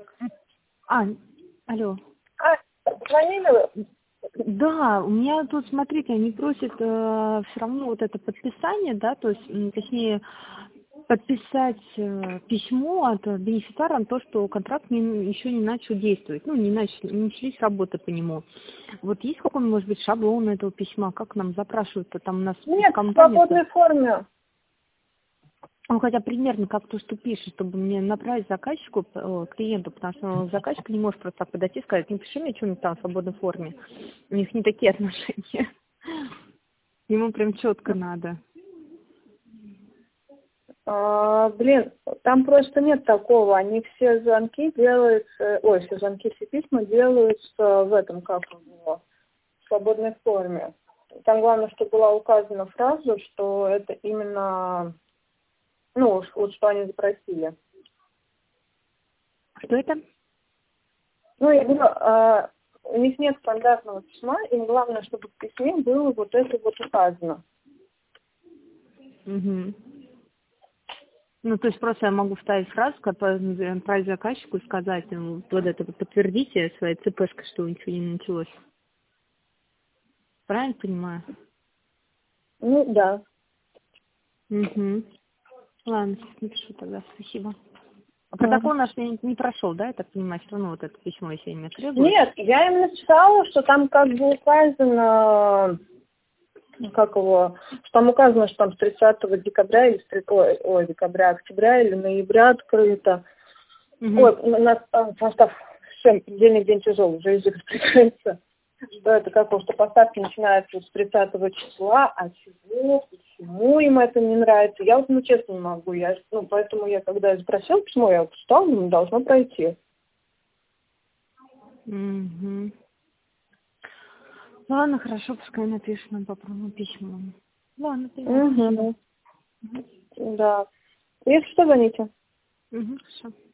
А, алло. Звонили вы? Да, у меня тут, смотрите, они просят все равно вот это подписание, да, то есть, точнее, подписать письмо от бенефициара на то, что контракт еще не начал действовать, ну, не начались работы по нему. Вот есть какой-нибудь, может быть, шаблон этого письма, как нам запрашивают-то там у нас Нет, в компания? свободной форме. Ну, хотя примерно как то, что пишет, чтобы мне направить заказчику, клиенту, потому что заказчик не может просто так подойти и сказать, не пиши мне что-нибудь там в свободной форме. У них не такие отношения. Ему прям четко надо. Там просто нет такого. Они все звонки делаются, все письма делаются в этом, как его, в свободной форме. Там главное, чтобы была указана фраза, что это именно, вот что они запросили. Что это? Я говорю, у них нет стандартного письма, им главное, чтобы в письме было вот это вот указано. Угу. Ну, то есть просто я могу вставить фразу, которую отправить заказчику и сказать, вот это вот подтвердите своей ЦПшкой, что ничего не началось. Правильно понимаю? Да. Угу. Ладно, сейчас напишу тогда, спасибо. А протокол наш не прошел, да, я так понимаю, что вот это письмо, если меня требует? Нет, я им написала, что там как бы указано, что там указано, что там с 30 декабря или октября или ноября открыто. У нас там состав понедельник день тяжелый, уже язык распределяется. Что это что поставки начинаются с 30 числа, а почему им это не нравится? Я честно не могу. Поэтому когда я спросила письмо, я читала, должно пройти. Угу. Ладно, хорошо, пускай напишут нам попробуем письмо. Ладно, спасибо. Да. Если что, звоните. Хорошо.